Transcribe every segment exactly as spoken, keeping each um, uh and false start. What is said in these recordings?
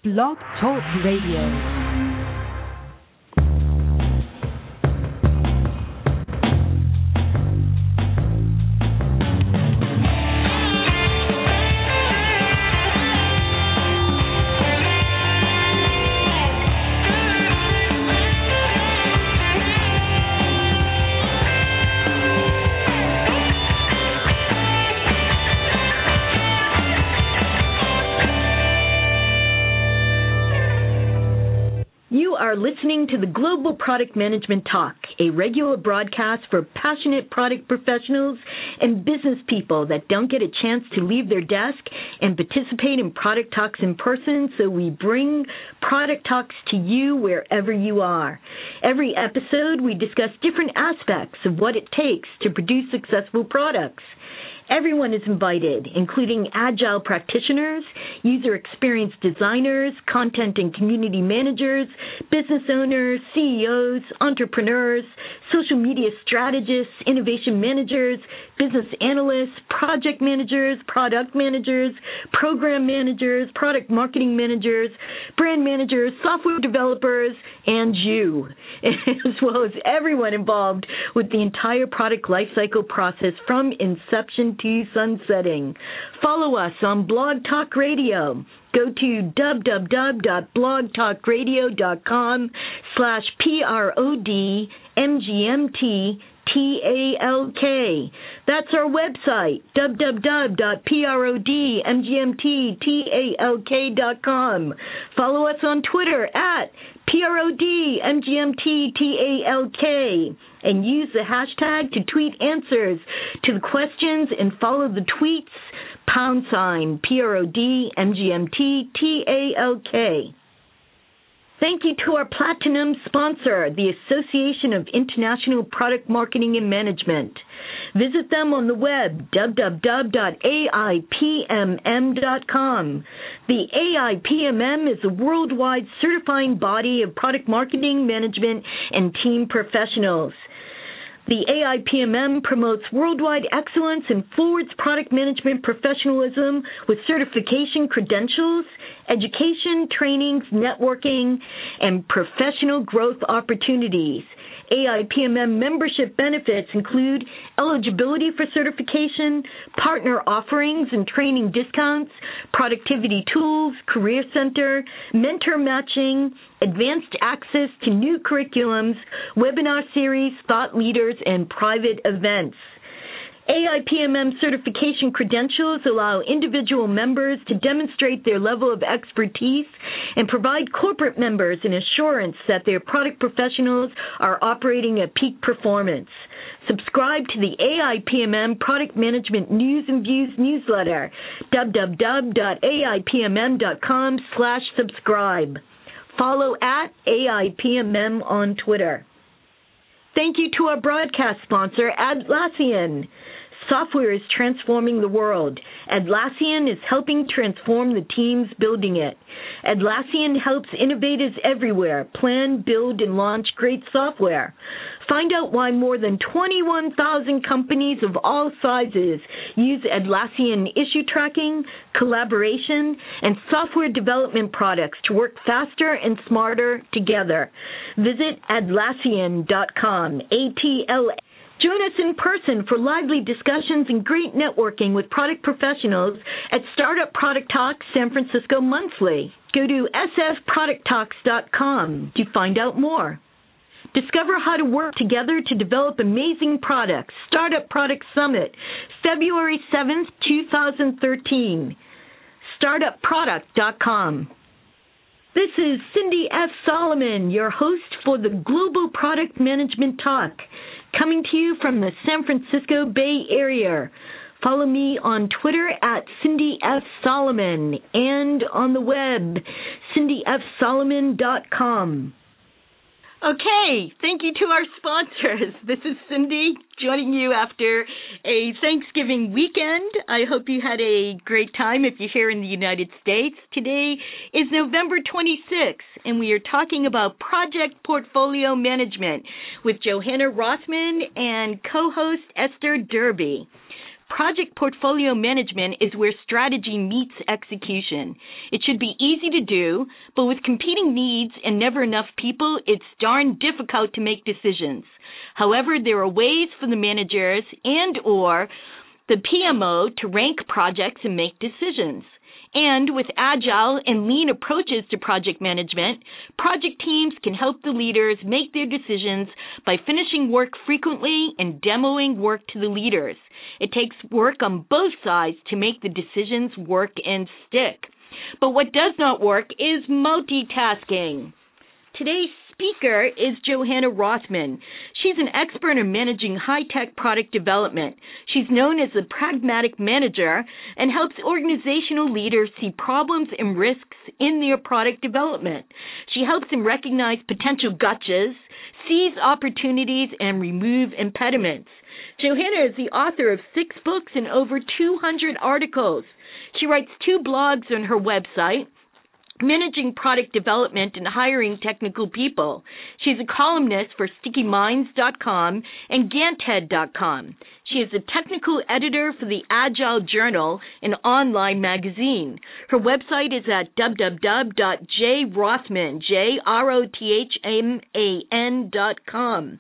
Blog Talk Radio. Are listening to the Global Product Management Talk, a regular broadcast for passionate product professionals and business people that don't get a chance to leave their desk and participate in product talks in person, so we bring product talks to you wherever you are. Every episode, we discuss different aspects of what it takes to produce successful products. Everyone is invited, including agile practitioners, user experience designers, content and community managers, business owners, C E Os, entrepreneurs, social media strategists, innovation managers, business analysts, project managers, product managers, program managers, product marketing managers, brand managers, software developers, and you, as well as everyone involved with the entire product lifecycle process from inception to sunsetting. Follow us on Blog Talk Radio. Go to www.blogtalkradio.com slash P-R-O-D-M-G-M-T-T-A-L-K. That's our website, www.prodmgmttalk.com. Follow us on Twitter at P R O D M G M T T A L K, and use the hashtag to tweet answers to the questions and follow the tweets, pound sign P R O D M G M T T A L K. Thank you to our platinum sponsor, the Association of International Product Marketing and Management. Visit them on the web, w w w dot A I P M M dot com. The A I P M M is a worldwide certifying body of product marketing, management, and team professionals. The A I P M M promotes worldwide excellence and forwards product management professionalism with certification credentials, education, trainings, networking, and professional growth opportunities. A I P M M membership benefits include eligibility for certification, partner offerings and training discounts, productivity tools, career center, mentor matching, advanced access to new curriculums, webinar series, thought leaders, and private events. A I P M M certification credentials allow individual members to demonstrate their level of expertise and provide corporate members an assurance that their product professionals are operating at peak performance. Subscribe to the A I P M M Product Management News and Views newsletter, w w w dot A I P M M dot com slash subscribe. Follow at A I P M M on Twitter. Thank you to our broadcast sponsor, Atlassian. Software is transforming the world. Atlassian is helping transform the teams building it. Atlassian helps innovators everywhere plan, build, and launch great software. Find out why more than twenty-one thousand companies of all sizes use Atlassian issue tracking, collaboration, and software development products to work faster and smarter together. Visit Atlassian dot com, A T L A. Join us in person for lively discussions and great networking with product professionals at Startup Product Talks San Francisco monthly. Go to S F product talks dot com to find out more. Discover how to work together to develop amazing products. Startup Product Summit, February seventh, twenty thirteen. startup product dot com. This is Cindy F. Solomon, your host for the Global Product Management Talk, coming to you from the San Francisco Bay Area. Follow me on Twitter at Cindy F. Solomon and on the web, cindy f solomon dot com. Okay, thank you to our sponsors. This is Cindy joining you after a Thanksgiving weekend. I hope you had a great time if you're here in the United States. Today is November twenty-sixth, and we are talking about project portfolio management with Johanna Rothman and co-host Esther Derby. project portfolio management is where strategy meets execution. It should be easy to do, but with competing needs and never enough people, it's darn difficult to make decisions. However, there are ways for the managers and or the P M O to rank projects and make decisions. And with agile and lean approaches to project management, project teams can help the leaders make their decisions by finishing work frequently and demoing work to the leaders. It takes work on both sides to make the decisions work and stick. But what does not work is multitasking. Today's speaker is Johanna Rothman. She's an expert in managing high-tech product development. She's known as a pragmatic manager and helps organizational leaders see problems and risks in their product development. She helps them recognize potential gotchas, seize opportunities, and remove impediments. Johanna is the author of six books and over two hundred articles. She writes two blogs on her website, Managing Product Development and Hiring Technical People. She's a columnist for Sticky Minds dot com and Ganthead dot com. She is a technical editor for the Agile Journal, an online magazine. Her website is at w w w dot j rothman, J R O T H M A N dot com.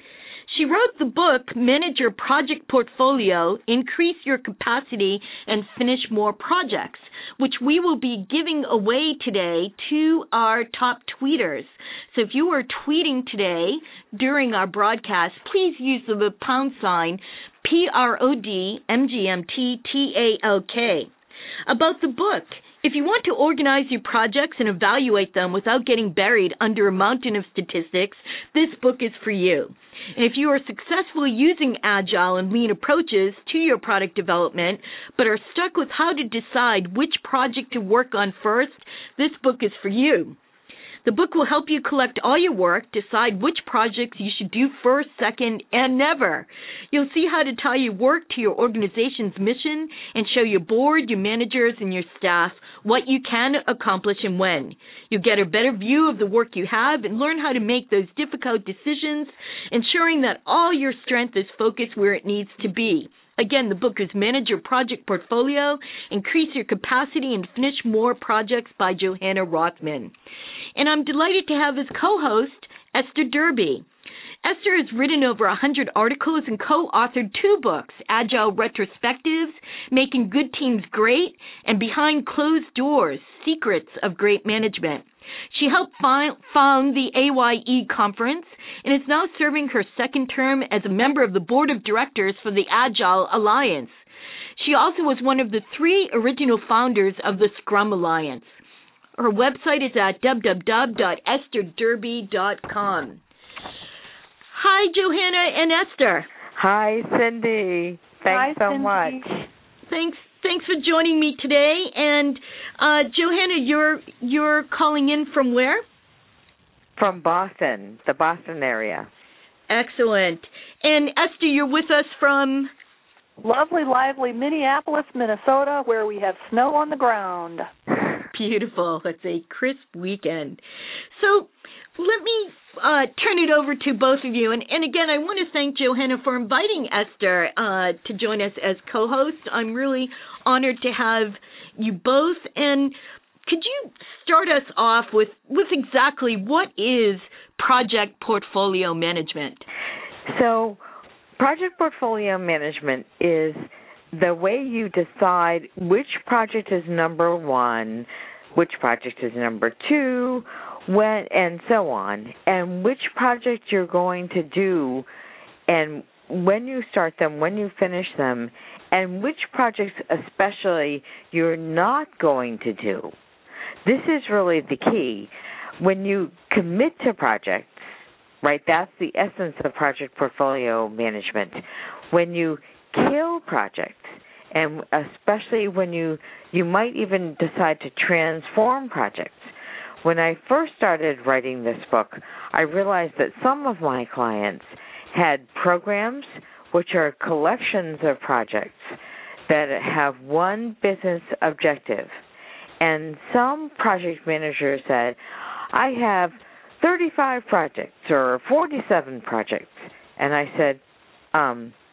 She wrote the book, Manage Your Project Portfolio, Increase Your Capacity, and Finish More Projects, which we will be giving away today to our top tweeters. So if you are tweeting today during our broadcast, please use the pound sign P R O D M G M T T A L K. About the book, if you want to organize your projects and evaluate them without getting buried under a mountain of statistics, this book is for you. And if you are successfully using agile and lean approaches to your product development, but are stuck with how to decide which project to work on first, this book is for you. The book will help you collect all your work, decide which projects you should do first, second, and never. You'll see how to tie your work to your organization's mission and show your board, your managers, and your staff what you can accomplish and when. You'll get a better view of the work you have and learn how to make those difficult decisions, ensuring that all your strength is focused where it needs to be. Again, the book is Manage Your Project Portfolio, Increase Your Capacity, and Finish More Projects by Johanna Rothman. And I'm delighted to have as co-host Esther Derby. Esther has written over one hundred articles and co-authored two books, Agile Retrospectives, Making Good Teams Great, and Behind Closed Doors, Secrets of Great Management. She helped fi- found the A Y E conference and is now serving her second term as a member of the board of directors for the Agile Alliance. She also was one of the three original founders of the Scrum Alliance. Her website is at w w w dot esther derby dot com. Hi, Johanna and Esther. Hi, Cindy. Thanks Hi, so Cindy. much. Thanks, thanks for joining me today. And uh, Johanna, you're you're calling in from where? From Boston, the Boston area. Excellent. And Esther, you're with us from Lovely, lively Minneapolis, Minnesota, where we have snow on the ground. Beautiful. It's a crisp weekend. So let me uh, turn it over to both of you. And, and again, I want to thank Johanna for inviting Esther uh, to join us as co-host. I'm really honored to have you both. And could you start us off with, with exactly what is project portfolio management? So project portfolio management is the way you decide which project is number one, which project is number two, when, and so on, and which project you're going to do, and when you start them, when you finish them, and which projects especially you're not going to do. This is really the key. When you commit to projects, right, that's the essence of project portfolio management. When you kill projects, and especially when you, you might even decide to transform projects. When I first started writing this book, I realized that some of my clients had programs which are collections of projects that have one business objective. And some project managers said, I have thirty-five projects or forty-seven projects. And I said, um,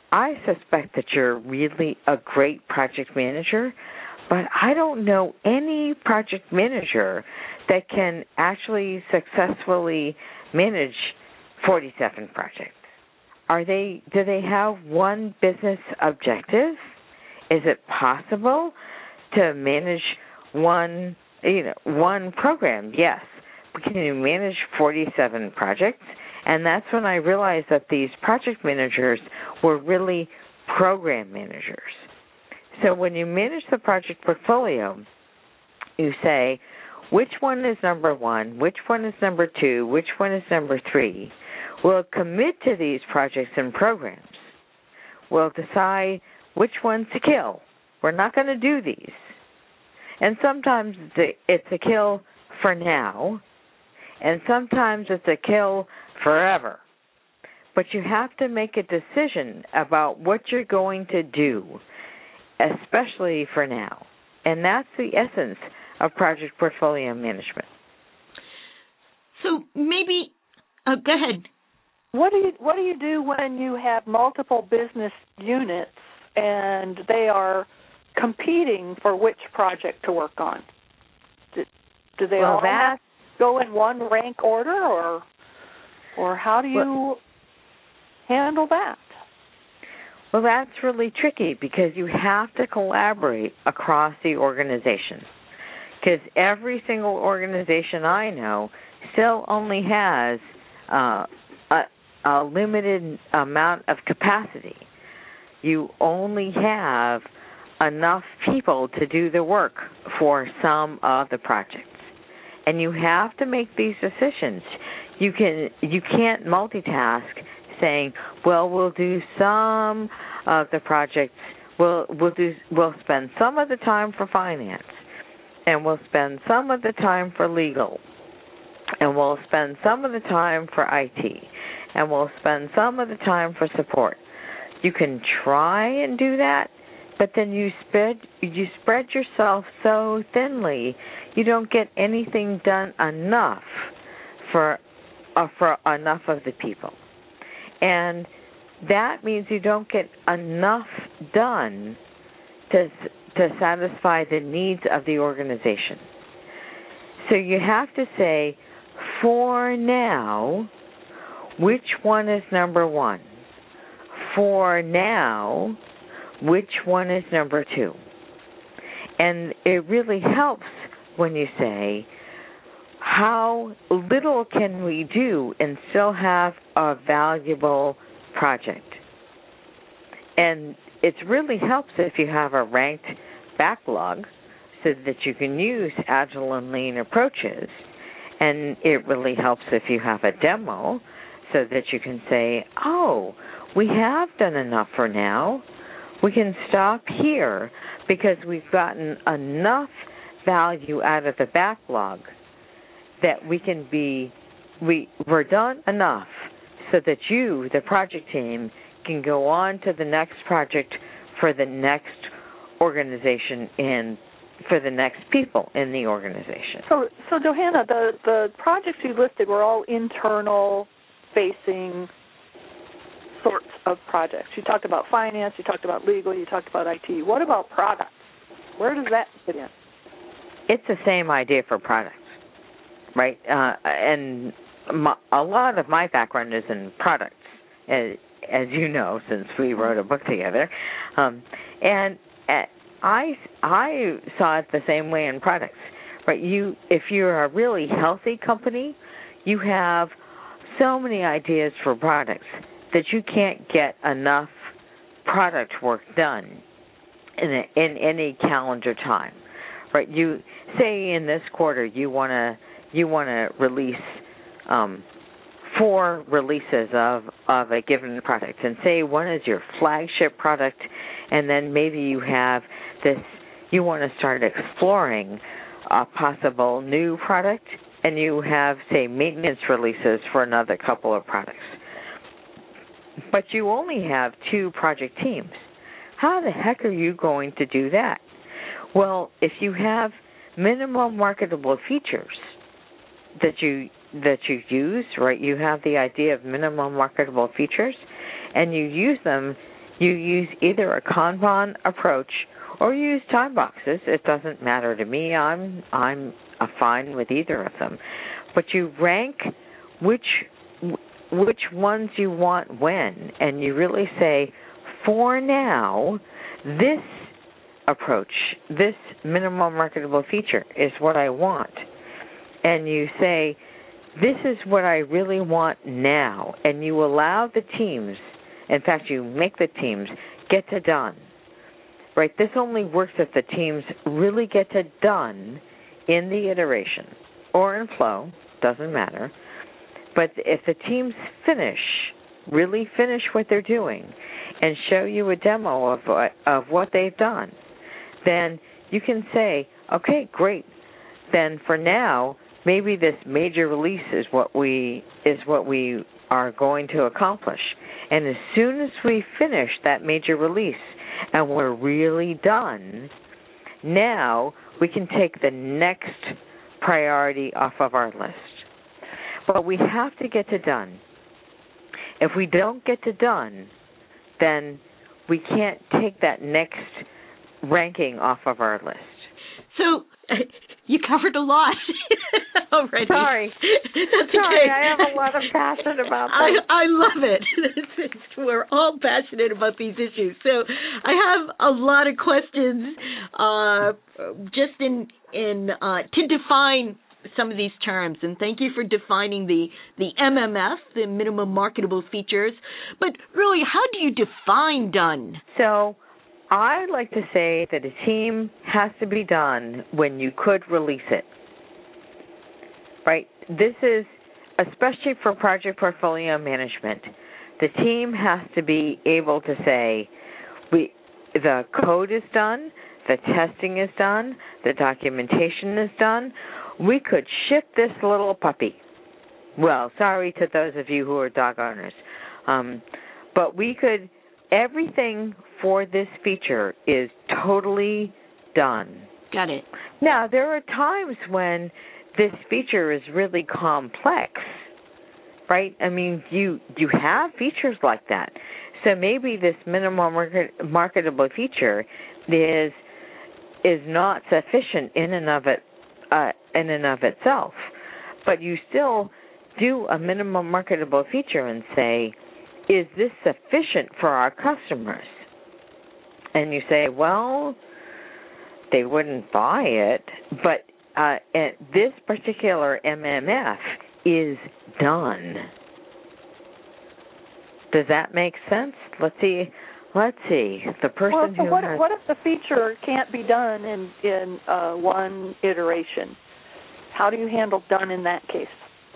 I suspect that you're really a great project manager, but I don't know any project manager that can actually successfully manage forty-seven projects. Are they? Do they have one business objective? Is it possible to manage one, you know, one program? Yes. But can you manage forty-seven projects? And that's when I realized that these project managers were really program managers. So when you manage the project portfolio, you say, which one is number one, which one is number two, which one is number three. We'll commit to these projects and programs. We'll decide which ones to kill. We're not going to do these. And sometimes it's a kill for now, and sometimes it's a kill forever. But you have to make a decision about what you're going to do, especially for now. And that's the essence of project portfolio management. So maybe, uh, go ahead. What do you what do you do when you have multiple business units and they are competing for which project to work on? Do, do they well, all that, go in one rank order, or or how do you well, handle that? Well, that's really tricky because you have to collaborate across the organization. Because every single organization I know still only has uh, a, a limited amount of capacity. You only have enough people to do the work for some of the projects. And you have to make these decisions. You can you can't multitask saying, well, we'll do some of the projects, we'll we'll do we'll spend some of the time for finance, and we'll spend some of the time for legal, and we'll spend some of the time for I T, and we'll spend some of the time for support. You can try and do that, but then you spread you spread yourself so thinly, you don't get anything done enough for uh, for enough of the people. And that means you don't get enough done to to satisfy the needs of the organization. So you have to say, for now, which one is number one? For now, which one is number two? And it really helps when you say, how little can we do and still have a valuable project? And it really helps if you have a ranked backlog so that you can use agile and lean approaches. And it really helps if you have a demo so that you can say, oh, we have done enough for now. We can stop here because we've gotten enough value out of the backlog that we can be, we, we're done enough so that you, the project team, can go on to the next project for the next organization and for the next people in the organization. So, so Johanna, the, the projects you listed were all internal-facing sorts of projects. You talked about finance, you talked about legal, you talked about I T. What about products? Where does that fit in? It's the same idea for products, right? Uh, and my, a lot of my background is in products, as, as you know, since we wrote a book together. Um, and uh, I, I saw it the same way in products, right? You, if you're a really healthy company, you have so many ideas for products that you can't get enough product work done in a, in any calendar time, right? You say in this quarter you want to you want to release um, four releases of of a given product, and say one is your flagship product, and then maybe you have this you want to start exploring a possible new product, and you have say maintenance releases for another couple of products. But you only have two project teams. How the heck are you going to do that? Well, if you have minimum marketable features that you that you use, right? You have the idea of minimum marketable features, and you use them You use either a Kanban approach or you use time boxes. It doesn't matter to me. I'm I'm fine with either of them. But you rank which which ones you want when, and you really say, for now, this approach, this minimum marketable feature is what I want. And you say, this is what I really want now. And you allow the teams, in fact, you make the teams get to done. Right? This only works if the teams really get to done in the iteration or in flow, doesn't matter. But if the teams finish, really finish what they're doing and show you a demo of of what they've done, then you can say, okay, great. Then for now, maybe this major release is what we is what we are going to accomplish. And as soon as we finish that major release and we're really done, now we can take the next priority off of our list. But we have to get to done. If we don't get to done, then we can't take that next ranking off of our list. So uh, you covered a lot already. Sorry. That's Sorry, okay. I have a lot of passion about I, this. I love it. It's, it's, we're all passionate about these issues. So I have a lot of questions uh, just in, in uh, to define some of these terms, and thank you for defining the, the M M F, the minimum marketable features. But really, how do you define done? So I like to say that a team has to be done when you could release it. Right? This is, especially for project portfolio management, the team has to be able to say, we, the code is done, the testing is done, the documentation is done. We could ship this little puppy. Well, sorry to those of you who are dog owners. Um, but we could, everything for this feature is totally done. Got it. Now, there are times when this feature is really complex, right? I mean, you you have features like that. So maybe this minimum market, marketable feature is is not sufficient in and of it uh, in and of itself, but you still do a minimum marketable feature and say, is this sufficient for our customers? And you say, well, they wouldn't buy it, but uh, this particular M M F is done. Does that make sense? Let's see. Let's see. The person well, so who what, has... what if the feature can't be done in in uh, one iteration? How do you handle done in that case?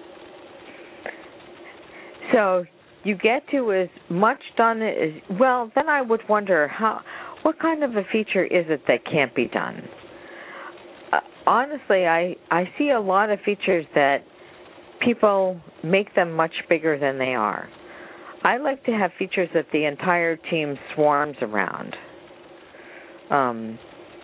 So you get to as much done as well. Then I would wonder how. What kind of a feature is it that can't be done? Uh, honestly, I I see a lot of features that people make them much bigger than they are. I like to have features that the entire team swarms around. Um,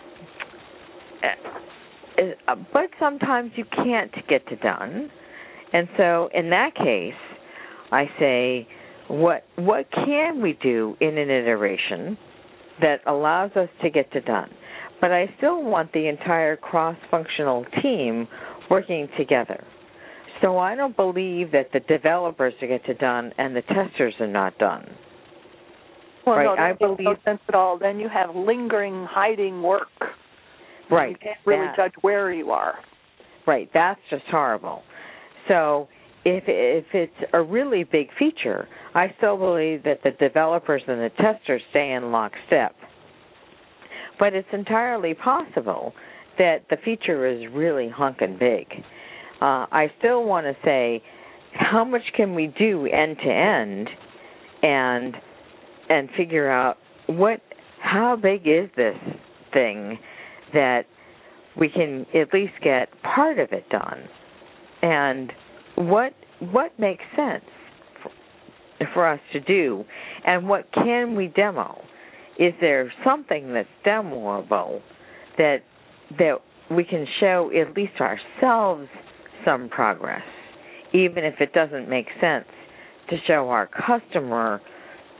but sometimes you can't get to done. And so in that case, I say, what what can we do in an iteration that allows us to get to done? But I still want the entire cross-functional team working together. So I don't believe that the developers are get to done and the testers are not done. Well, right? no, that I makes believe no sense at all. Then you have lingering, hiding work. Right. You can't really that, judge where you are. Right. That's just horrible. So if if it's a really big feature, I still believe that the developers and the testers stay in lockstep. But it's entirely possible that the feature is really hunkin' big. Uh, I still want to say, how much can we do end to end, and and figure out what, how big is this thing that we can at least get part of it done, and what what makes sense for, for us to do, and what can we demo? Is there something that's demoable that that we can show at least ourselves some progress, even if it doesn't make sense to show our customer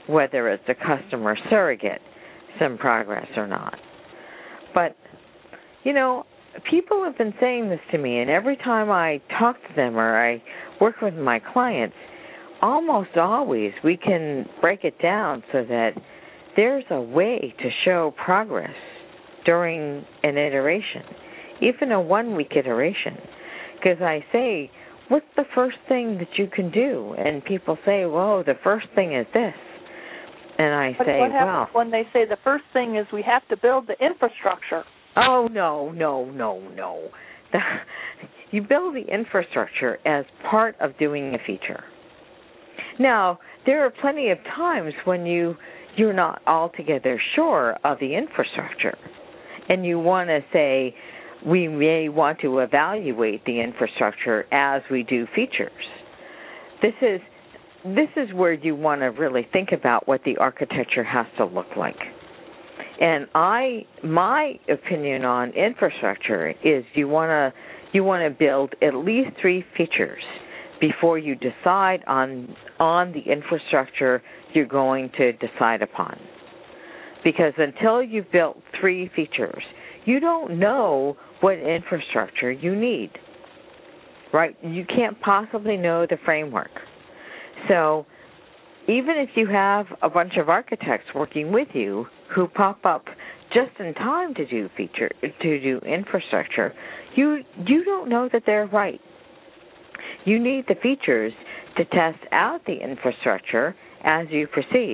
whether it's a customer surrogate, some progress or not. But, you know, people have been saying this to me, and every time I talk to them or I work with my clients, almost always we can break it down so that there's a way to show progress during an iteration, even a one-week iteration. Because I say, what's the first thing that you can do? And people say, well, the first thing is this. And I but say, what well. When they say the first thing is we have to build the infrastructure. Oh, no, no, no, no. The, you build the infrastructure as part of doing a feature. Now, there are plenty of times when you, you're not altogether sure of the infrastructure, and you want to say, we may want to evaluate the infrastructure as we do features. This is this is where you want to really think about what the architecture has to look like. And I, my opinion on infrastructure is you want to you want to build at least three features before you decide on on the infrastructure you're going to decide upon. Because until you've built three features, you don't know what infrastructure you need, right? You can't possibly know the framework. So even if you have a bunch of architects working with you who pop up just in time to do feature to do infrastructure, you you don't know that they're right. You need the features to test out the infrastructure as you proceed.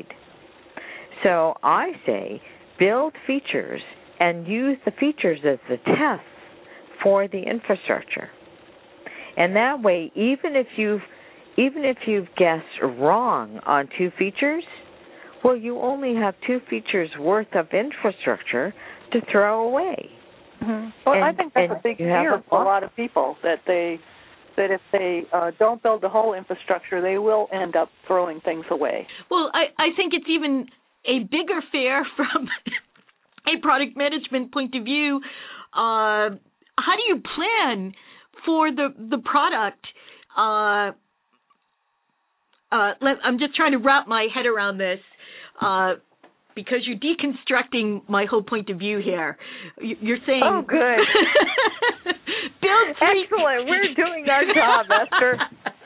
So I say build features and use the features as the tests for the infrastructure. And that way, even if you've even if you've guessed wrong on two features, well, you only have two features worth of infrastructure to throw away. Mm-hmm. Well, and, I think that's a big fear for a lot of people, that they that if they uh, don't build the whole infrastructure, they will end up throwing things away. Well, I, I think it's even a bigger fear from a product management point of view. Uh, how do you plan for the the product? Uh, uh, let, I'm just trying to wrap my head around this uh, because you're deconstructing my whole point of view here. You're saying, oh, good. build three. Excellent. We're doing our job, Esther.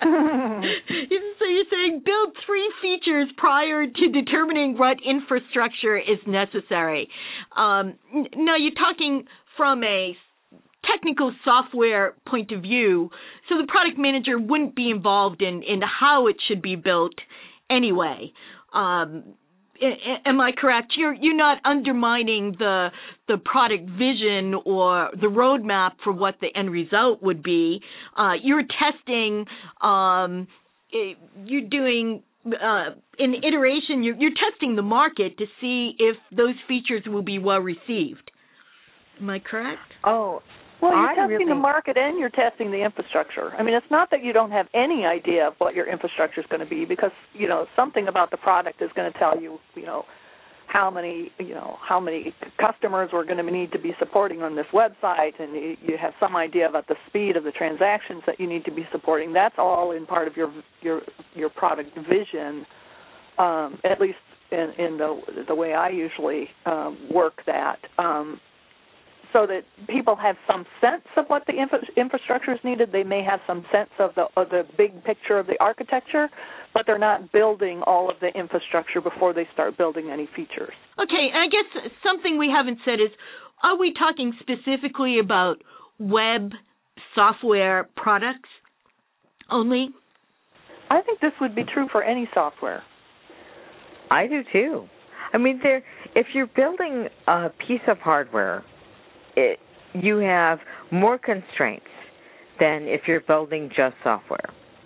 So you're saying build three features prior to determining what infrastructure is necessary. Um, now you're talking from a technical software point of view, so the product manager wouldn't be involved in, in how it should be built anyway. Um, am I correct? You're you're not undermining the the product vision or the roadmap for what the end result would be. Uh, you're testing. Um, you're doing uh, in iteration. You're, you're testing the market to see if those features will be well received. Am I correct? Oh. Well, you're I testing really... the market and you're testing the infrastructure. I mean, it's not that you don't have any idea of what your infrastructure is going to be, because, you know, something about the product is going to tell you, you know, how many, you know, how many customers we're going to need to be supporting on this website, and you, you have some idea about the speed of the transactions that you need to be supporting. That's all in part of your your your product vision, um, at least in, in the the way I usually um, work that. Um, So that people have some sense of what the infra- infrastructure is needed. They may have some sense of the of the big picture of the architecture, but they're not building all of the infrastructure before they start building any features. Okay, and I guess something we haven't said is, are we talking specifically about web software products only? I think this would be true for any software. I do too. I mean, there. If you're building a piece of hardware, It, you have more constraints than if you're building just software.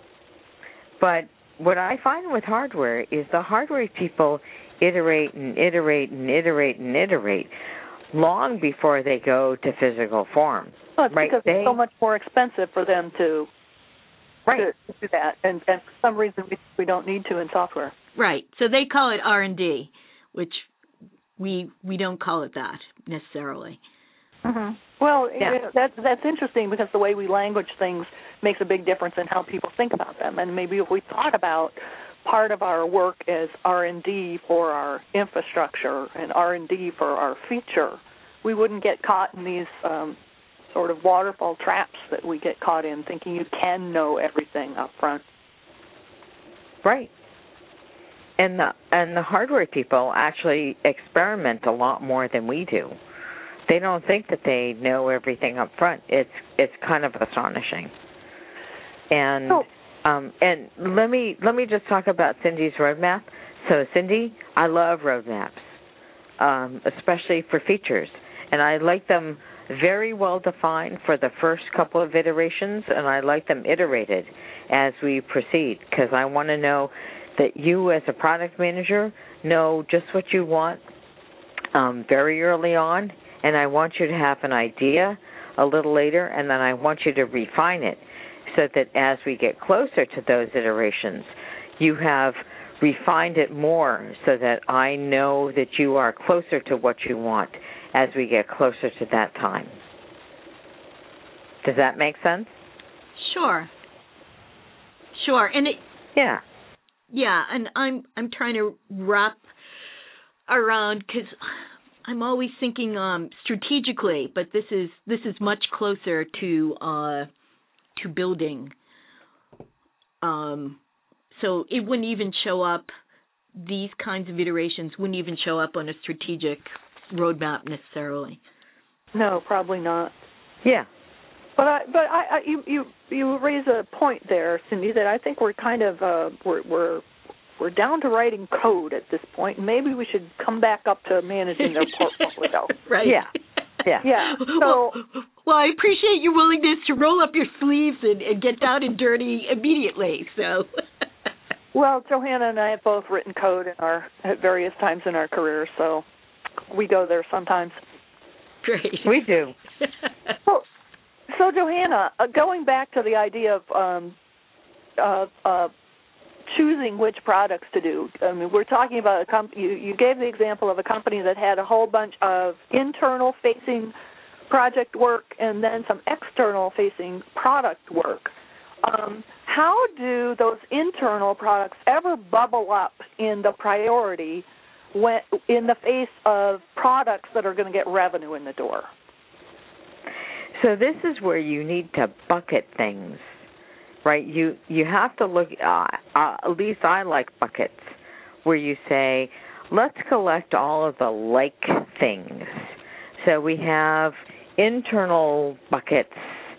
But what I find with hardware is the hardware people iterate and iterate and iterate and iterate long before they go to physical form. Well, it's right? because they, it's so much more expensive for them to, right. to do that, and, and for some reason we, we don't need to in software. Right. So they call it R and D, which we we don't call it that necessarily. Mm-hmm. Well, yeah. you know, that, that's interesting, because the way we language things makes a big difference in how people think about them. And maybe if we thought about part of our work as R and D for our infrastructure and R and D for our feature, we wouldn't get caught in these um, sort of waterfall traps that we get caught in, thinking you can know everything up front. Right. And the and the hardware people actually experiment a lot more than we do. They don't think that they know everything up front. It's it's kind of astonishing. And oh. um, and let me let me just talk about Cindy's roadmap. So Cindy, I love roadmaps, um, especially for features, and I like them very well defined for the first couple of iterations, and I like them iterated as we proceed, because I want to know that you as a product manager know just what you want um, very early on, and I want you to have an idea a little later, and then I want you to refine it so that as we get closer to those iterations, you have refined it more so that I know that you are closer to what you want as we get closer to that time. Does that make sense? Sure. Sure. And it Yeah. Yeah, and I'm I'm trying to wrap around, cuz I'm always thinking um strategically, but this is this is much closer to uh to building. Um so it wouldn't even show up, these kinds of iterations wouldn't even show up on a strategic roadmap necessarily. No, probably not. Yeah. But I, but I, I you, you you raise a point there, Cindy, that I think we're kind of uh, we're we're we're down to writing code at this point. Maybe we should come back up to managing their portfolio. Right. Yeah. Yeah. Yeah. So, well, well, I appreciate your willingness to roll up your sleeves and, and get down and dirty immediately. So. Well, Johanna and I have both written code in our at various times in our careers, so we go there sometimes. Great. We do. Well, so Johanna, uh, going back to the idea of um, uh, uh, choosing which products to do, I mean, we're talking about a company. You, you gave the example of a company that had a whole bunch of internal-facing project work and then some external-facing product work. Um, how do those internal products ever bubble up in the priority when, in the face of products that are going to get revenue in the door? So this is where you need to bucket things, right? You you have to look, uh, uh, at least I like buckets, where you say, let's collect all of the like things. So we have internal buckets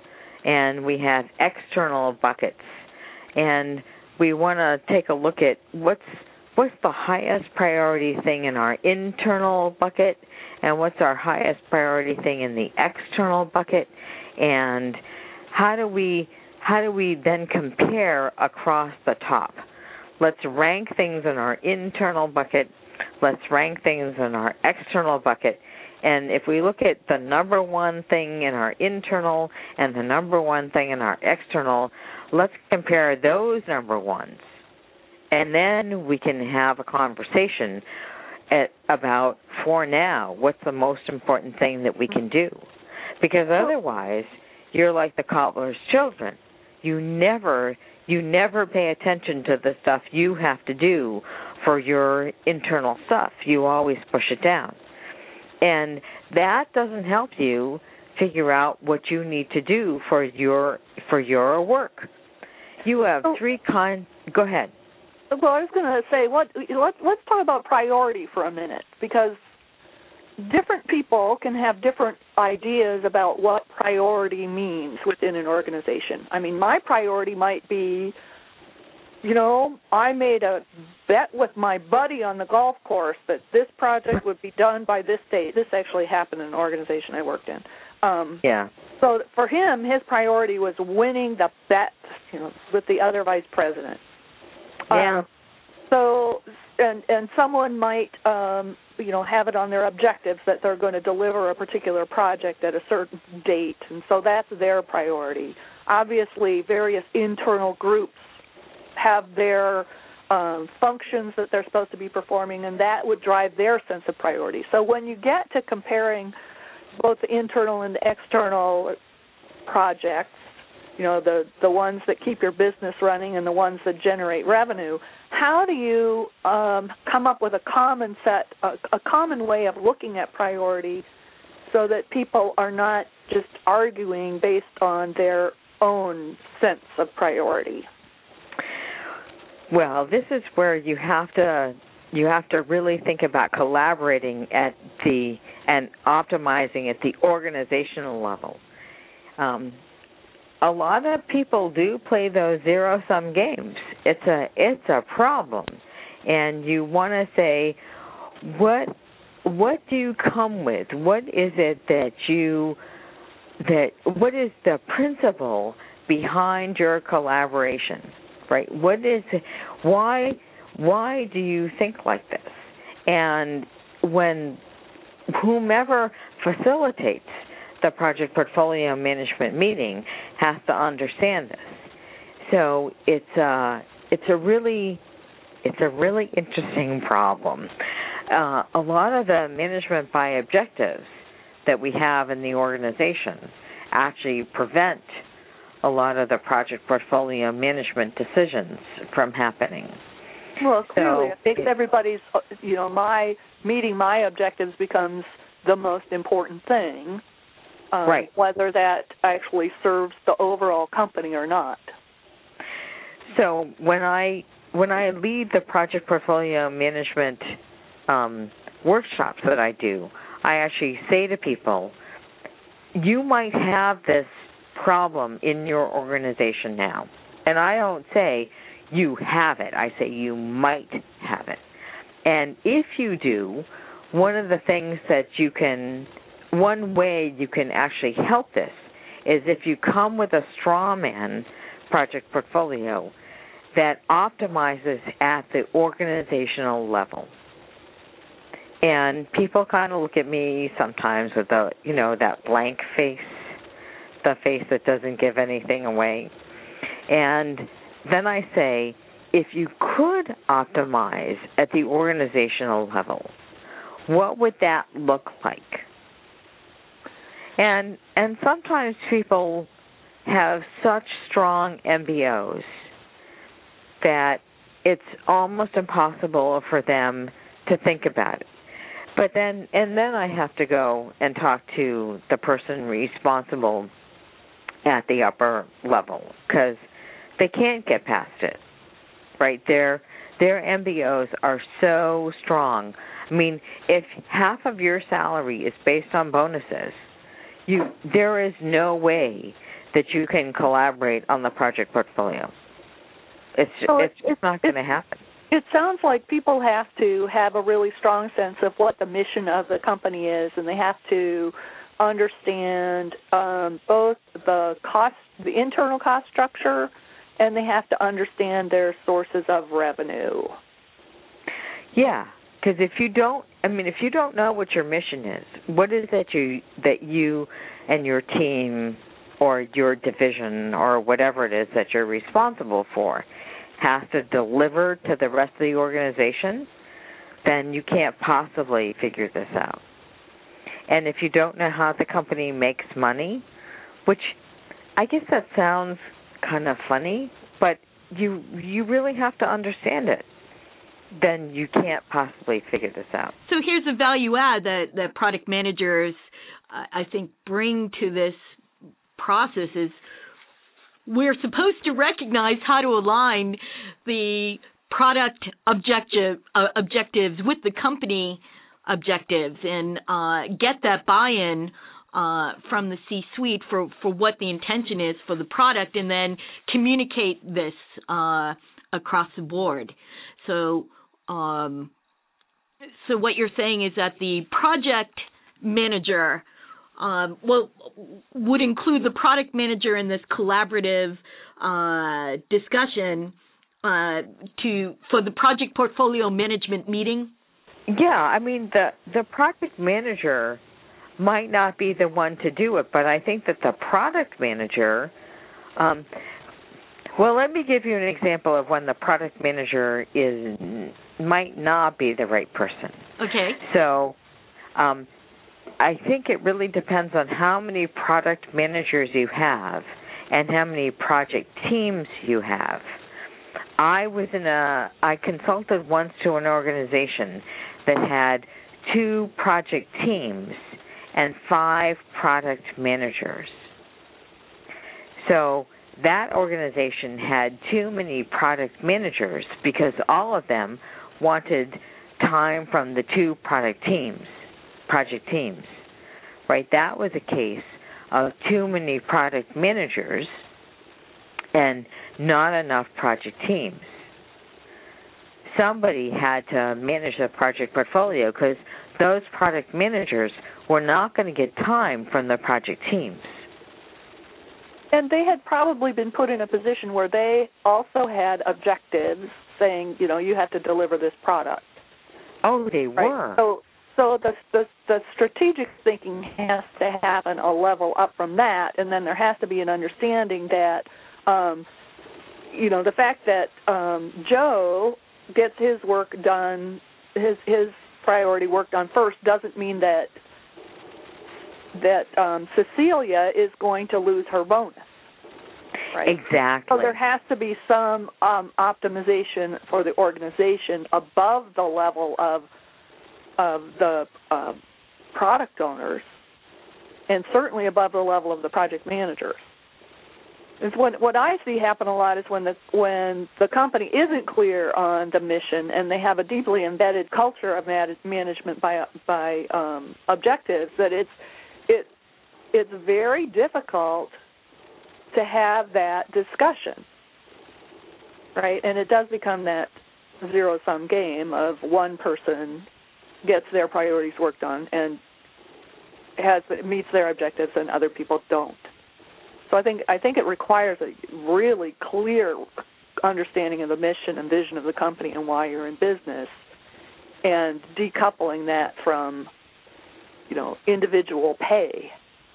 and we have external buckets. And we want to take a look at what's what's the highest priority thing in our internal bucket and what's our highest priority thing in the external bucket, and how do we how do we then compare across the top? Let's rank things in our internal bucket. Let's rank things in our external bucket. And if we look at the number one thing in our internal and the number one thing in our external, let's compare those number ones. And then we can have a conversation at, about, for now, what's the most important thing that we can do. Because otherwise, you're like the cobbler's children. You never, you never pay attention to the stuff you have to do for your internal stuff. You always push it down. And that doesn't help you figure out what you need to do for your for your work. You have three kind. Go ahead. Well, I was going to say, what let, let's talk about priority for a minute, because different people can have different ideas about what priority means within an organization. I mean, my priority might be, you know, I made a bet with my buddy on the golf course that this project would be done by this date. This actually happened in an organization I worked in. Um, yeah. So for him, his priority was winning the bet, you know, with the other vice president. Yeah. Um, so, and and someone might, um, you know, have it on their objectives that they're going to deliver a particular project at a certain date, and so that's their priority. Obviously, various internal groups have their um, functions that they're supposed to be performing, and that would drive their sense of priority. So when you get to comparing both the internal and the external projects, you know, the, the ones that keep your business running and the ones that generate revenue. How do you um, come up with a common set, a, a common way of looking at priority so that people are not just arguing based on their own sense of priority? Well, this is where you have to you have to really think about collaborating at the and optimizing at the organizational level. Um, a lot of people do play those zero-sum games. It's a it's a problem, and you want to say, what what do you come with? What is it that you that what is the principle behind your collaboration? Right? What is why why do you think like this? And when whomever facilitates the project portfolio management meeting has to understand this. So it's a it's a really it's a really interesting problem. Uh, a lot of the management by objectives that we have in the organization actually prevent a lot of the project portfolio management decisions from happening. Well, clearly, so, I think everybody's, you know, my meeting my objectives becomes the most important thing, um, right? Whether that actually serves the overall company or not. So when I when I lead the project portfolio management um, workshops that I do, I actually say to people, you might have this problem in your organization now. And I don't say you have it. I say you might have it. And if you do, one of the things that you can, one way you can actually help this is if you come with a straw man project portfolio that optimizes at the organizational level. And people kind of look at me sometimes with the, you know, that blank face, the face that doesn't give anything away. And then I say, if you could optimize at the organizational level, what would that look like? And and sometimes people have such strong M B Os that it's almost impossible for them to think about it. But then, and then I have to go and talk to the person responsible at the upper level because they can't get past it, right? Their their M B Os are so strong. I mean, if half of your salary is based on bonuses, you there is no way that you can collaborate on the project portfolio. It's so it's, it's just not going to happen. It sounds like people have to have a really strong sense of what the mission of the company is, and they have to understand um, both the cost, the internal cost structure, and they have to understand their sources of revenue. Yeah, because if you don't, I mean, if you don't know what your mission is, what is that you that you and your team or your division or whatever it is that you're responsible for has to deliver to the rest of the organization, then you can't possibly figure this out. And if you don't know how the company makes money, which I guess that sounds kind of funny, but you you really have to understand it, then you can't possibly figure this out. So here's a value add that, that product managers, uh, I think, bring to this process is we're supposed to recognize how to align the product objective uh, objectives with the company objectives and uh, get that buy-in uh, from the C-suite for, for what the intention is for the product, and then communicate this uh, across the board. So, um, so what you're saying is that the project manager Um, well, would include the product manager in this collaborative uh, discussion uh, to for the project portfolio management meeting? Yeah, I mean, the, the project manager might not be the one to do it, but I think that the product manager, um, well, let me give you an example of when the product manager is might not be the right person. Okay. So, um, I think it really depends on how many product managers you have and how many project teams you have. I was in a, I consulted once to an organization that had two project teams and five product managers. So that organization had too many product managers because all of them wanted time from the two product teams, project teams, right? That was a case of too many product managers and not enough project teams. Somebody had to manage the project portfolio because those product managers were not going to get time from the project teams. And they had probably been put in a position where they also had objectives saying, you know, you have to deliver this product. Oh, they right? were. So so the, the the strategic thinking has to happen a level up from that, and then there has to be an understanding that, um, you know, the fact that um, Joe gets his work done, his his priority work done first, doesn't mean that that um, Cecilia is going to lose her bonus. Right? Exactly. So there has to be some um, optimization for the organization above the level of of the uh, product owners, and certainly above the level of the project managers. It's what what I see happen a lot is when the when the company isn't clear on the mission and they have a deeply embedded culture of management by by um, objectives, that it's it it's very difficult to have that discussion, right? And it does become that zero-sum game of one person gets their priorities worked on and has meets their objectives and other people don't. So I think I think it requires a really clear understanding of the mission and vision of the company and why you're in business, and decoupling that from, you know, individual pay.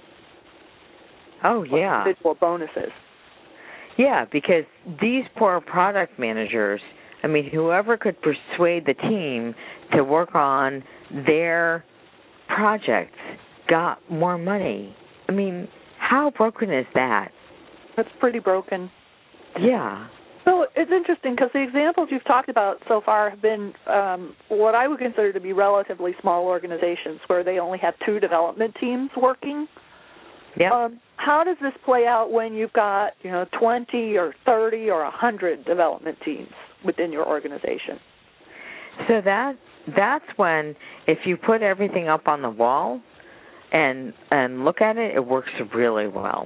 Oh, yeah. Individual bonuses. Yeah, because these poor product managers, I mean, whoever could persuade the team to work on their projects got more money. I mean, how broken is that? That's pretty broken. Yeah. So it's interesting because the examples you've talked about so far have been um, what I would consider to be relatively small organizations where they only have two development teams working. Yeah. Um, how does this play out when you've got, you know, twenty or thirty or one hundred development teams within your organization? So that that's when, if you put everything up on the wall and and look at it, it works really well.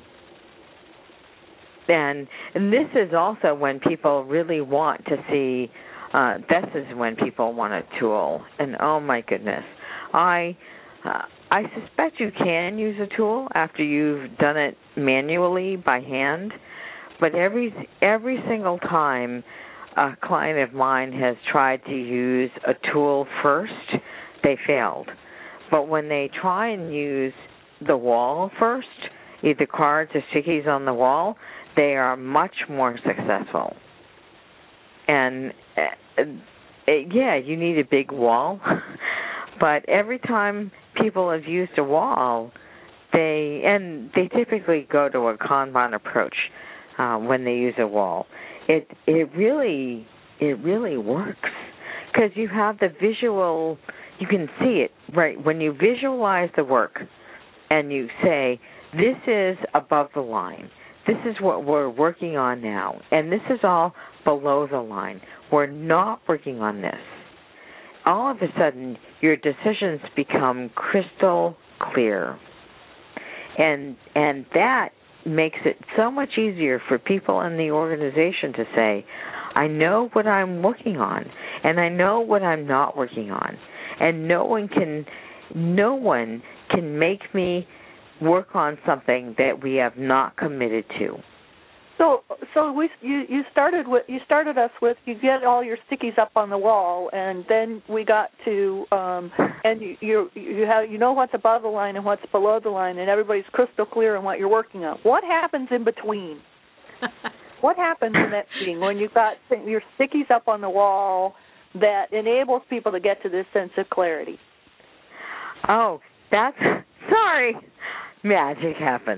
And, and this is also when people really want to see, uh, this is when people want a tool. And, oh, my goodness, I uh, I suspect you can use a tool after you've done it manually by hand, but every every single time a client of mine has tried to use a tool first, they failed. But when they try and use the wall first, either cards or stickies on the wall, they are much more successful. And, uh, yeah, you need a big wall. But every time people have used a wall, they and they typically go to a Kanban approach uh, when they use a wall. It it really it really works because you have the visual. You can see it right when you visualize the work, and you say, "This is above the line. This is what we're working on now, and this is all below the line. We're not working on this." All of a sudden, your decisions become crystal clear. And and that makes it so much easier for people in the organization to say, I know what I'm working on, and I know what I'm not working on. And no one can no one can make me work on something that we have not committed to. So, so we you, you started with you started us with you get all your stickies up on the wall, and then we got to um, and you you you have you know what's above the line and what's below the line, and everybody's crystal clear on what you're working on. What happens in between? What happens in that meeting when you've got your stickies up on the wall that enables people to get to this sense of clarity? Oh, that's sorry. Magic happens.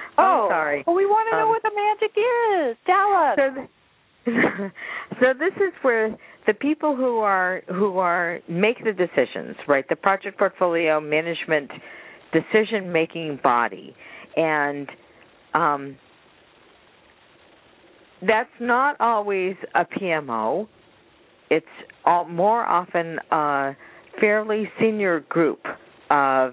Oh, sorry. Well, we want to know um, what the magic is. Tell us. So, th- so this is where the people who are who are make the decisions, right? The project portfolio management decision-making body, and um, that's not always a P M O. It's all, more often a fairly senior group of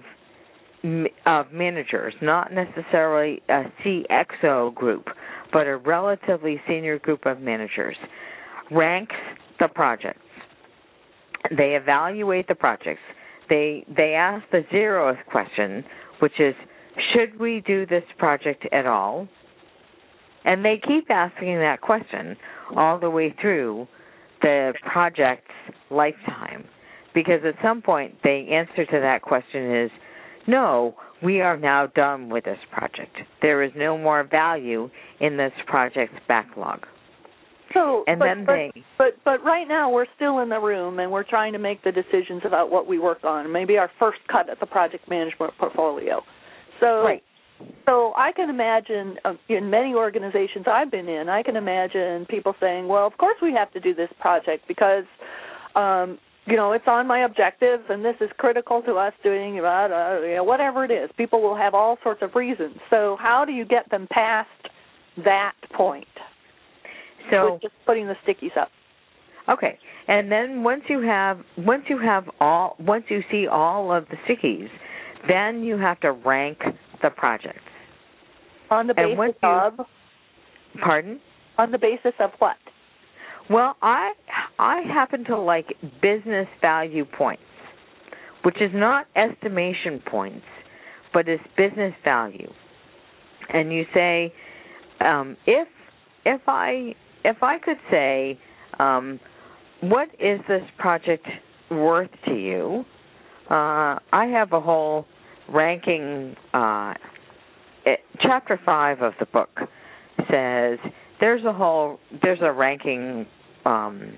of managers, not necessarily a C X O group, but a relatively senior group of managers, ranks the projects. They evaluate the projects. They they ask the zeroth question, which is, should we do this project at all? And they keep asking that question all the way through the project's lifetime, because at some point the answer to that question is, no, we are now done with this project. There is no more value in this project's backlog. So, and but, then but, they, but but right now we're still in the room and we're trying to make the decisions about what we work on. Maybe our first cut at the project management portfolio. So, right. so I can imagine uh, in many organizations I've been in, I can imagine people saying, "Well, of course we have to do this project because." Um, You know, it's on my objectives, and this is critical to us doing uh, you know, whatever it is. People will have all sorts of reasons. So how do you get them past that point? So with just putting the stickies up. Okay, and then once you have once you have all once you see all of the stickies, then you have to rank the projects on the basis you, of. Pardon? On the basis of what? Well, I I happen to like business value points, which is not estimation points, but it's business value. And you say, um, if if I if I could say, um, what is this project worth to you? Uh, I have a whole ranking. Uh, it, chapter five of the book says there's a whole there's a ranking. Um,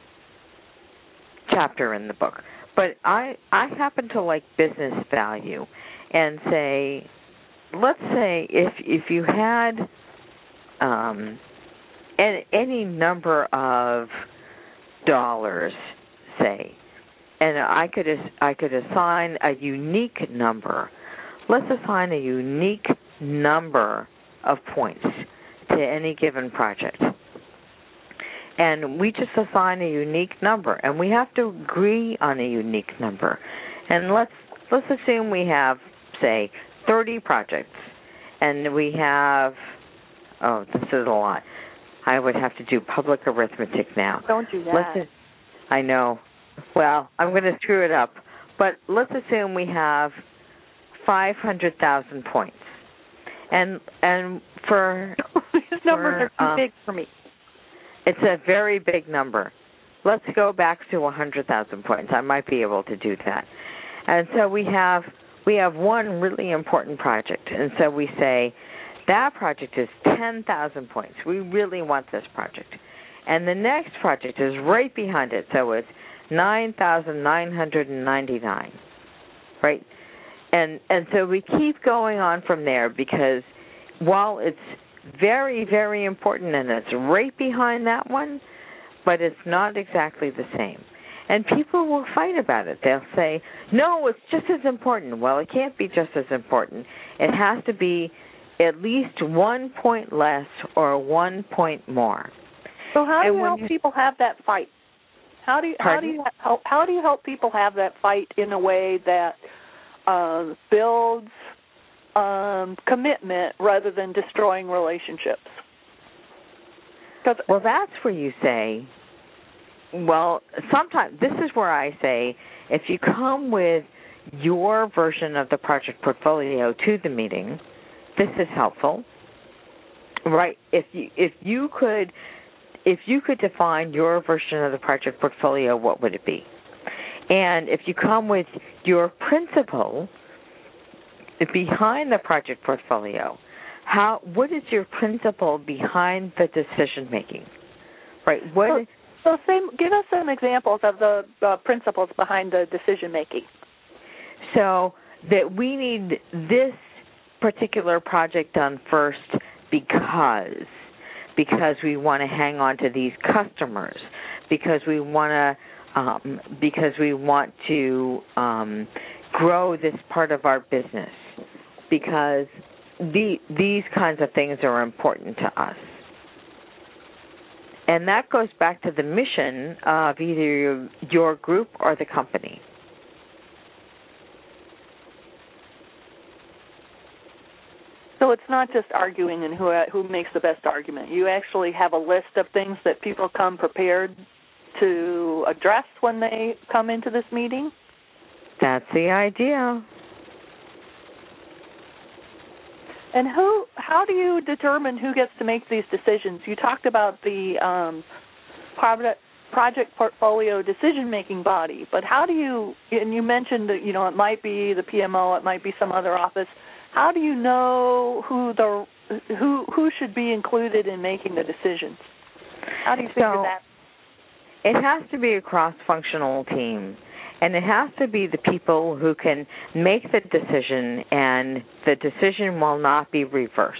chapter in the book, but I I happen to like business value, and say, let's say if if you had um, any, any number of dollars, say, and I could I could assign a unique number. Let's assign a unique number of points to any given project. And we just assign a unique number, and we have to agree on a unique number. And let's let's assume we have, say, thirty projects, and we have, oh, this is a lot. I would have to do public arithmetic now. Don't do that. Let's, I know. Well, I'm going to screw it up. But let's assume we have five hundred thousand points. And and for... These numbers for, are too um, big for me. It's a very big number. Let's go back to one hundred thousand points. I might be able to do that. And so we have we have one really important project. And so we say, that project is ten thousand points. We really want this project. And the next project is right behind it. So it's nine thousand nine hundred ninety-nine, right? And and so we keep going on from there, because while it's very, very important, and it's right behind that one, but it's not exactly the same. And people will fight about it. They'll say, no, it's just as important. Well, it can't be just as important. It has to be at least one point less or one point more. So how do and you help you, people have that fight? How do you, how do you help, how do you help people have that fight in a way that uh, builds Um, commitment rather than destroying relationships? Well, that's where you say, well, sometimes, this is where I say, if you come with your version of the project portfolio to the meeting, this is helpful, right? If you, if you could, if you could define your version of the project portfolio, what would it be? And if you come with your principle behind the project portfolio, how what is your principle behind the decision making, right? What? So, so same, give us some examples of the uh, principles behind the decision making. So that we need this particular project done first because because we want to hang on to these customers, because we want to um, because we want to um, grow this part of our business, because the, these kinds of things are important to us. And that goes back to the mission of either your, your group or the company. So it's not just arguing and who who makes the best argument. You actually have a list of things that people come prepared to address when they come into this meeting? That's the idea. And who? How do you determine who gets to make these decisions? You talked about the um, project, project portfolio decision-making body, but how do you? And you mentioned that you know it might be the P M O, it might be some other office. How do you know who the who who should be included in making the decisions? How do you figure so, that? It has to be a cross-functional team. And it has to be the people who can make the decision, and the decision will not be reversed.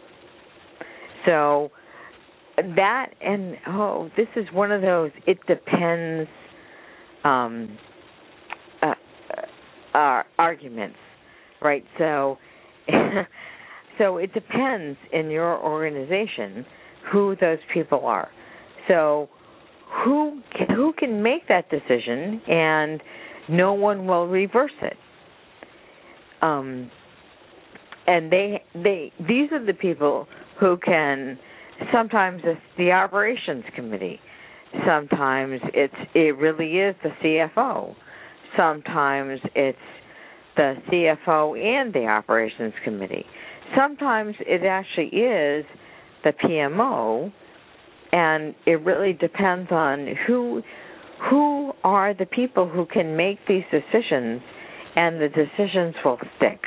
So that, and oh, this is one of those, it depends um, uh, uh, arguments, right? So, so it depends in your organization who those people are. So who can, who can make that decision, and no one will reverse it. Um, and they they these are the people who can. Sometimes it's the operations committee. Sometimes it's it really is the C F O. Sometimes it's the C F O and the operations committee. Sometimes it actually is the P M O. And it really depends on who who are the people who can make these decisions, and the decisions will stick.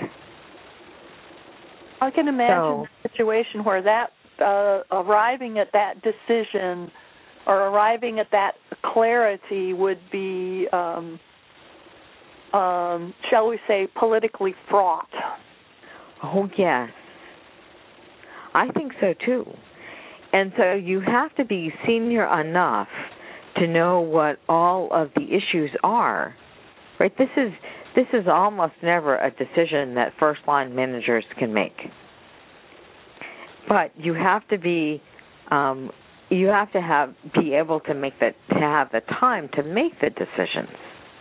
I can imagine So, a situation where that uh, arriving at that decision or arriving at that clarity would be, um, um, shall we say, politically fraught. oh yes, I think so too. And so you have to be senior enough to know what all of the issues are, right? This is this is almost never a decision that first line managers can make. But you have to be um, you have to have be able to make that to have the time to make the decisions.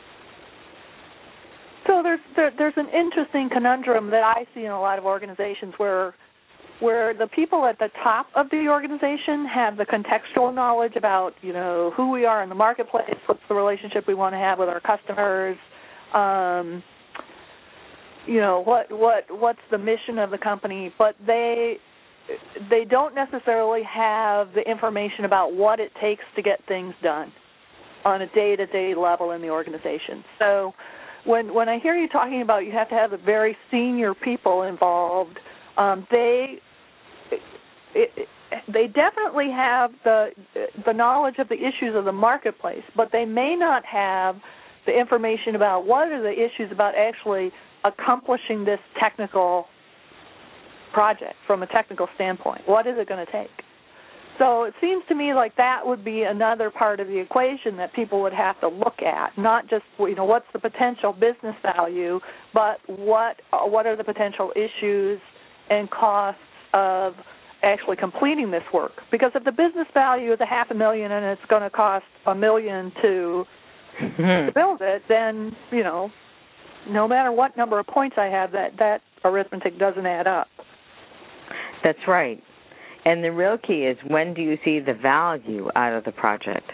So there's there, there's an interesting conundrum that I see in a lot of organizations where. where the people at the top of the organization have the contextual knowledge about, you know, who we are in the marketplace, what's the relationship we want to have with our customers, um, you know, what what what's the mission of the company, but they they don't necessarily have the information about what it takes to get things done on a day-to-day level in the organization. So when when I hear you talking about you have to have the very senior people involved, um, they It, it, they definitely have the the knowledge of the issues of the marketplace, but they may not have the information about what are the issues about actually accomplishing this technical project from a technical standpoint. What is it going to take? So it seems to me like that would be another part of the equation that people would have to look at, not just, you know, what's the potential business value, but what what are the potential issues and costs of actually completing this work. Because if the business value is a half a million and it's going to cost a million to, mm-hmm. to build it, then, you know, no matter what number of points I have, that, that arithmetic doesn't add up. That's right. And the real key is, when do you see the value out of the project?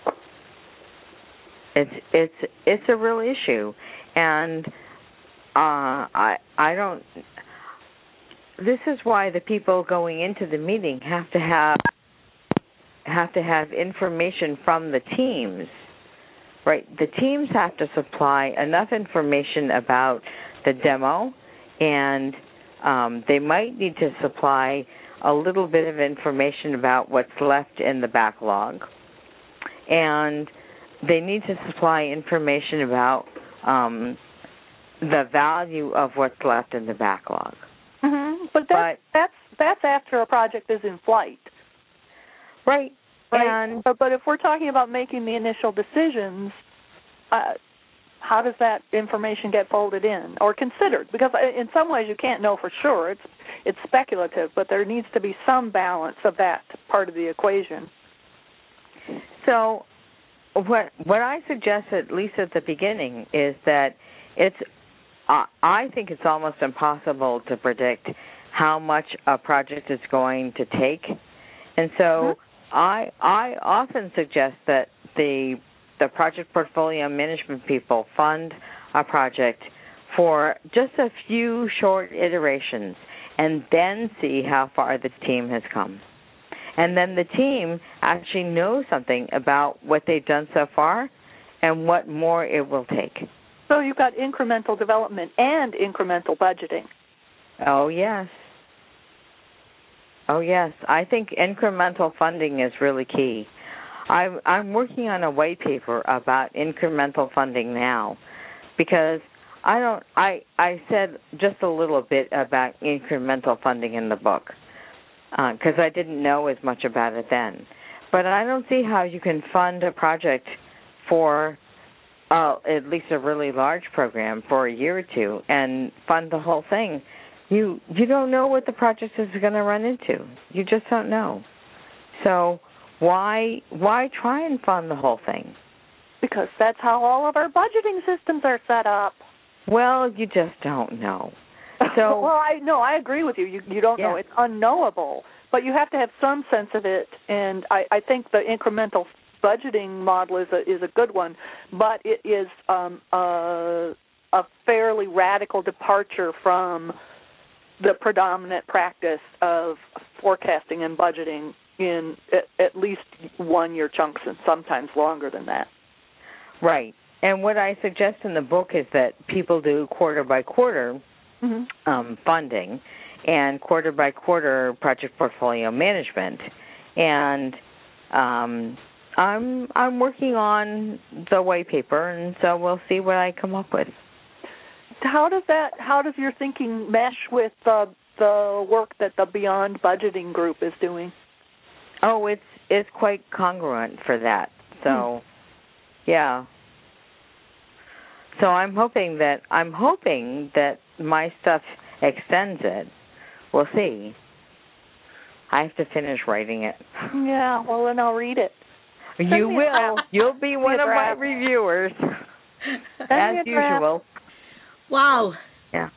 It's it's it's a real issue, and uh, I I don't. This is why the people going into the meeting have to have have to have information from the teams, right? The teams have to supply enough information about the demo, and um, they might need to supply a little bit of information about what's left in the backlog, and they need to supply information about um, the value of what's left in the backlog. Mm-hmm. But that's, but, that's that's after a project is in flight. Right. Right. And but, but if we're talking about making the initial decisions, uh, how does that information get folded in or considered? Because in some ways you can't know for sure. It's it's speculative, but there needs to be some balance of that part of the equation. So what what I suggest, at least at the beginning, is that it's uh, I think it's almost impossible to predict how much a project is going to take. And so mm-hmm. I I often suggest that the the project portfolio management people fund a project for just a few short iterations and then see how far the team has come. And then the team actually knows something about what they've done so far and what more it will take. So you've got incremental development and incremental budgeting. Oh, yes. Oh, yes. I think incremental funding is really key. I'm, I'm working on a white paper about incremental funding now because I don't. I, I said just a little bit about incremental funding in the book because uh, I didn't know as much about it then. But I don't see how you can fund a project for uh, at least a really large program for a year or two and fund the whole thing. You you don't know what the project is going to run into. You just don't know. So why why try and fund the whole thing? Because that's how all of our budgeting systems are set up. Well, you just don't know. So well, I no, I agree with you. You you don't yeah. know. It's unknowable. But you have to have some sense of it, and I, I think the incremental budgeting model is a is a good one. But it is um, a, a fairly radical departure from the predominant practice of forecasting and budgeting in at, at least one-year chunks and sometimes longer than that. Right. And what I suggest in the book is that people do quarter by quarter mm-hmm. um, funding and quarter by quarter project portfolio management. And um, I'm I'm working on the white paper, and so we'll see what I come up with. How does that? How does your thinking mesh with uh, the work that the Beyond Budgeting group is doing? Oh, it's it's quite congruent for that. So, hmm. yeah. So I'm hoping that I'm hoping that my stuff extends it. We'll see. I have to finish writing it. Yeah, well then I'll read it. You will. You'll be one of my reviewers, as usual. Wow. Yeah.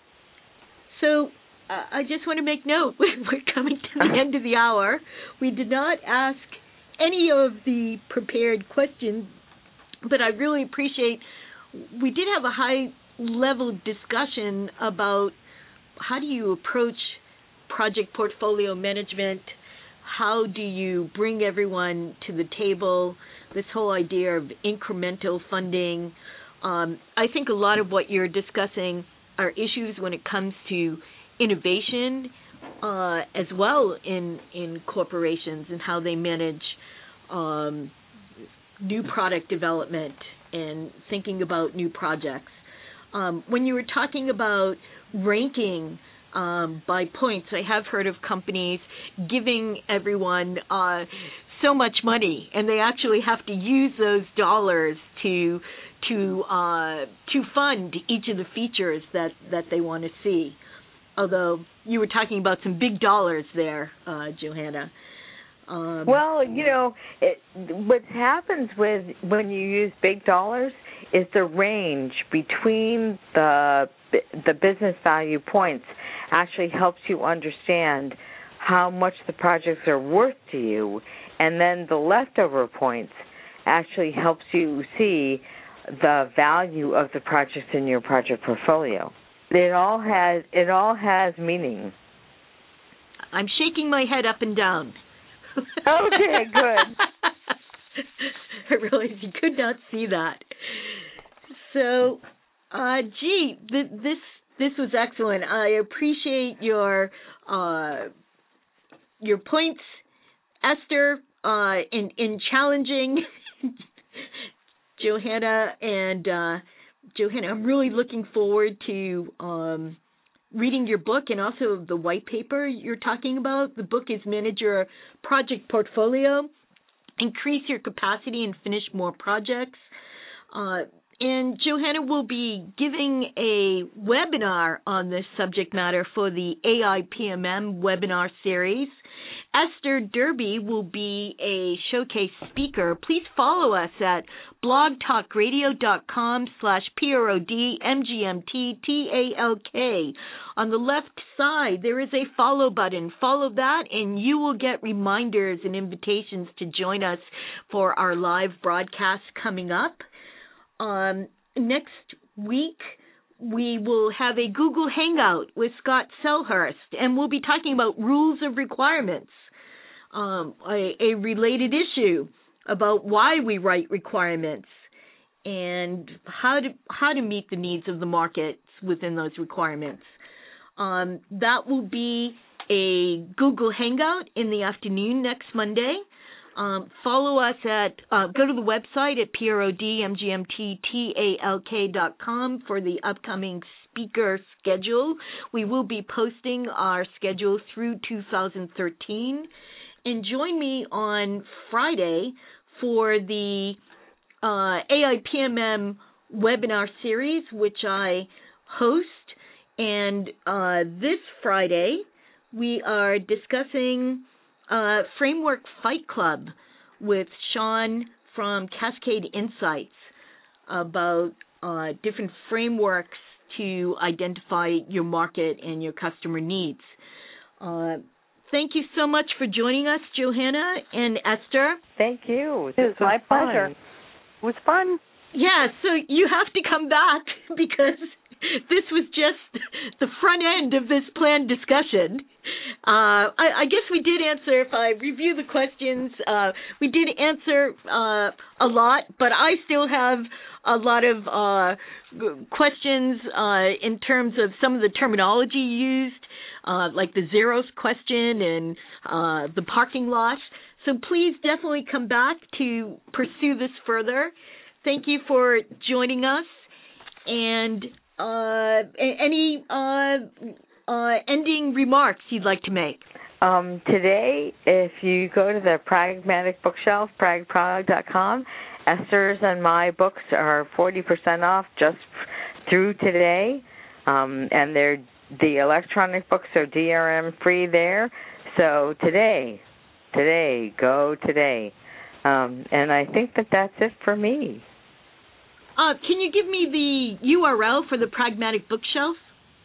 So uh, I just want to make note, we're coming to the end of the hour. We did not ask any of the prepared questions, but I really appreciate, we did have a high-level discussion about how do you approach project portfolio management, how do you bring everyone to the table, this whole idea of incremental funding. Um, I think a lot of what you're discussing are issues when it comes to innovation uh, as well in, in corporations and how they manage um, new product development and thinking about new projects. Um, when you were talking about ranking um, by points, I have heard of companies giving everyone uh, so much money, and they actually have to use those dollars to to uh, to fund each of the features that, that they want to see. Although you were talking about some big dollars there, uh, Johanna. Um, well, you know, it, what happens with when you use big dollars is the range between the the business value points actually helps you understand how much the projects are worth to you, and then the leftover points actually helps you see the value of the projects in your project portfolio. It all has it all has meaning. I'm shaking my head up and down. Okay, good. I realized you could not see that. So, uh, gee, th- this this was excellent. I appreciate your uh, your points, Esther, uh, in in challenging Johanna and uh, Johanna. I'm really looking forward to um, reading your book and also the white paper you're talking about. The book is Manage Your Project Portfolio, Increase Your Capacity and Finish More Projects. Uh, and Johanna will be giving a webinar on this subject matter for the A I P M M webinar series. Esther Derby will be a showcase speaker. Please follow us at blogtalkradio.com slash P-R-O-D-M-G-M-T-T-A-L-K. On the left side, there is a follow button. Follow that, and you will get reminders and invitations to join us for our live broadcast coming up. Um, next week, we will have a Google Hangout with Scott Selhurst, and we'll be talking about rules of requirements, um, a, a related issue about why we write requirements and how to how to meet the needs of the markets within those requirements. Um, that will be a Google Hangout in the afternoon next Monday. Um, follow us at, uh, go to the website at P R O D M G M T T A L K dot com for the upcoming speaker schedule. We will be posting our schedule through two thousand thirteen. And join me on Friday for the uh, A I P M M webinar series, which I host. And uh, this Friday, we are discussing Uh, Framework Fight Club with Sean from Cascade Insights about uh, different frameworks to identify your market and your customer needs. Uh, thank you so much for joining us, Johanna and Esther. Thank you. It was my pleasure. It was fun. Yeah, so you have to come back because this was just the front end of this planned discussion. Uh, I, I guess we did answer, if I review the questions, uh, we did answer uh, a lot, but I still have a lot of uh, questions uh, in terms of some of the terminology used, uh, like the zeros question and uh, the parking lot. So please definitely come back to pursue this further. Thank you for joining us. And uh, any uh, uh, ending remarks you'd like to make? Um, today, if you go to the Pragmatic Bookshelf, prag prog dot com, Esther's and my books are forty percent off just through today. Um, and they're, the electronic books are D R M free there. So today, today, go today. Um, and I think that that's it for me. Uh, can you give me the U R L for the Pragmatic Bookshelf?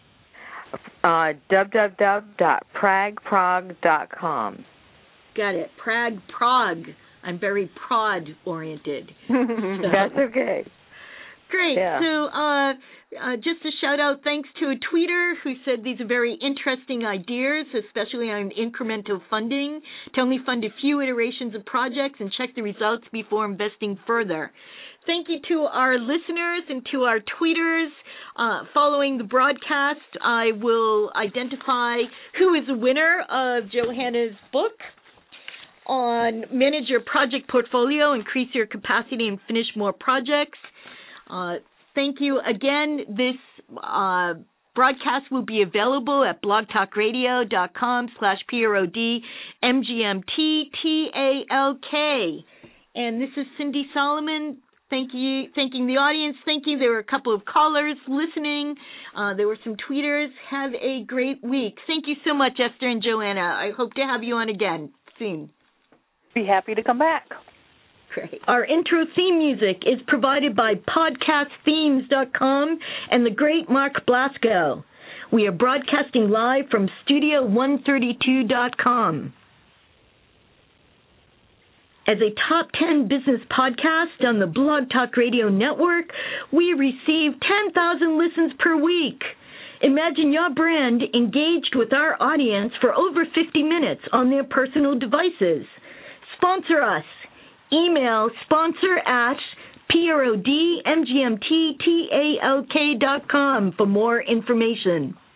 Uh, w w w dot prag prog dot com. Got it. Prag Prog. I'm very prod-oriented. So. That's okay. Great. Yeah. So uh, uh, just a shout-out thanks to a tweeter who said these are very interesting ideas, especially on incremental funding, to only fund a few iterations of projects and check the results before investing further. Thank you to our listeners and to our tweeters. Uh, following the broadcast, I will identify who is the winner of Johanna's book on Manage Your Project Portfolio, Increase Your Capacity, and Finish More Projects. Uh, thank you again. This uh, broadcast will be available at blogtalkradio.com slash P-R-O-D-M-G-M-T-T-A-L-K. And this is Cindy Solomon. Thank you, thanking the audience. Thank you. There were a couple of callers listening. Uh, there were some tweeters. Have a great week. Thank you so much, Esther and Johanna. I hope to have you on again soon. Be happy to come back. Great. Our intro theme music is provided by podcast themes dot com and the great Mark Blasco. We are broadcasting live from studio one thirty-two dot com. As a top ten business podcast on the Blog Talk Radio Network, we receive ten thousand listens per week. Imagine your brand engaged with our audience for over fifty minutes on their personal devices. Sponsor us. Email sponsor at P R O D M G M T T A L K dot com for more information.